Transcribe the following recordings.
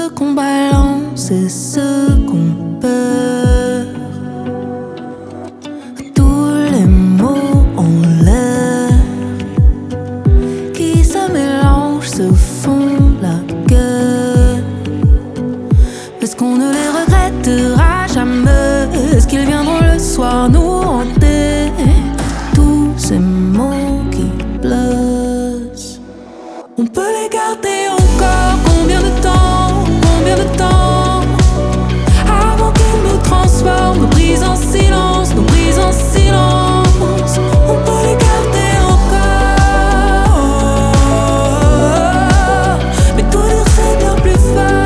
ce qu'on balance et ce qu'on perd. Tous les mots en l'air qui se mélangent, se font la guerre. Est-ce qu'on ne les regrettera jamais? Est-ce qu'ils viendront le soir nous hanter? Tous ces mots qui blessent, on peut les garder encore combien de temps? Combien de temps avant qu'ils nous transforment, nous brisent en silence, nous brisent en silence. On peut les garder encore, mais tout dire c'est bien plus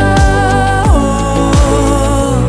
fort.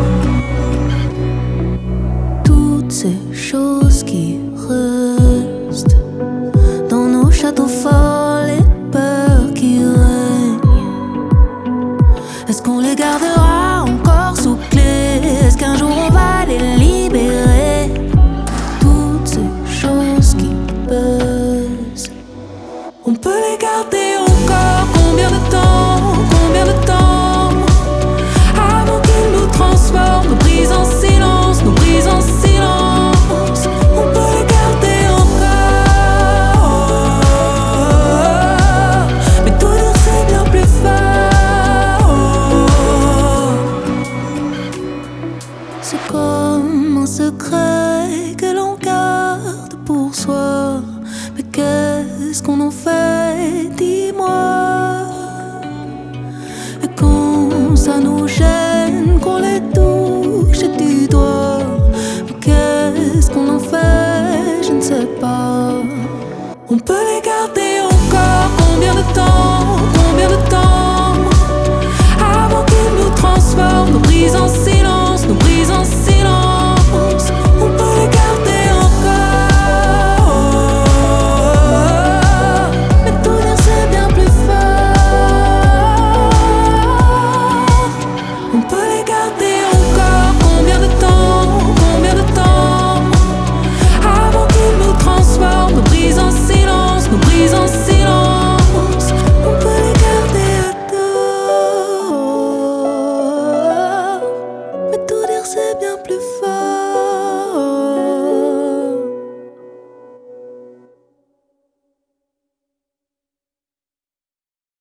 Toutes ces choses qui restent dans nos châteaux forts, les peurs qui règnent, est-ce qu'on les gardera encore sous clé? Est-ce qu'un jour on va les libérer? Toutes ces choses qui pèsent, on peut les garder encore combien de temps? Combien de temps avant qu'ils nous transforment, nous brisent en silence, nous brisent en silence. On peut les garder encore, mais tout dire c'est bien plus fort. C'est comme un secret que l'on garde pour soi. Mais qu'est-ce qu'on en fait, dis-moi? Et quand ça nous gêne, qu'on les donne